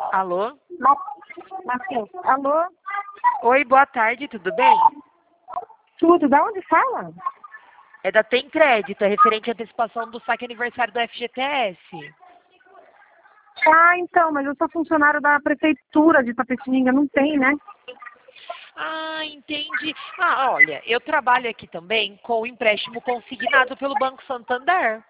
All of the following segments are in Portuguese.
Alô? Matheus, alô? Oi, boa tarde, tudo bem? Tudo, da onde fala? É da Tem Crédito, é referente à antecipação do saque aniversário do FGTS. Ah, então, mas eu sou funcionário da prefeitura de Itapetininga, não tem, né? Ah, entendi. Ah, olha, eu trabalho aqui também com o empréstimo consignado pelo Banco Santander.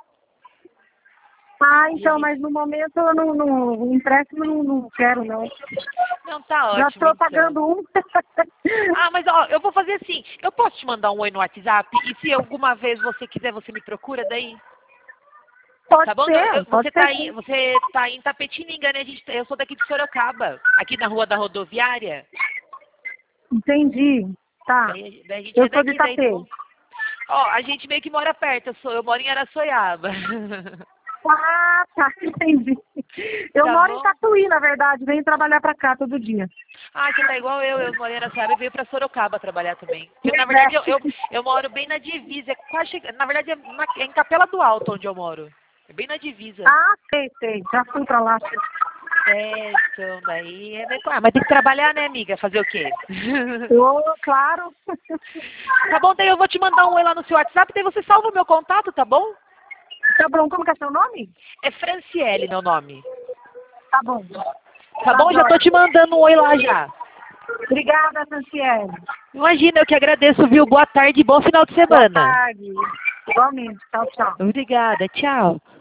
Ah, E a então, gente... mas no momento eu o empréstimo não quero, não. Não, tá Já ótimo, estou então. pagando um. Ah, mas ó, eu vou fazer assim, eu posso te mandar um oi no WhatsApp e se alguma vez você quiser, você me procura daí? Tá bom? Não, Pode ser sim. você tá em Tapetininga, né? Eu sou daqui de Sorocaba, aqui na rua da rodoviária. Entendi. Tá. Daí a gente Eu é sou de daqui, daí tá Itapê. bom? Ó, a gente meio que mora perto, eu moro em Araçoiaba. Ah, tá, entendi. Eu Tá moro em bom? Tatuí, na verdade, venho trabalhar pra cá todo dia. Ah, você tá igual eu moro em Araçoiaba e veio pra Sorocaba trabalhar também. Porque, na Pois é. verdade, eu moro bem na divisa, é quase na verdade, é em Capela do Alto onde eu moro. É bem na divisa. Ah, sei. Já fui pra lá. É, então, daí é meio... Ah, mas tem que trabalhar, né, amiga? Fazer o quê? Claro. Tá bom, daí eu vou te mandar um oi lá no seu WhatsApp, daí você salva o meu contato, tá bom? Tá bom, como que é seu nome? É Franciele meu nome. Tá bom. Tá Tá bom? Já tô jóia. te mandando um oi lá já. Obrigada, Franciele. Imagina, eu que agradeço, viu? Boa tarde e bom final de Boa semana. tarde. Igualmente. Tchau, tchau. Obrigada, tchau.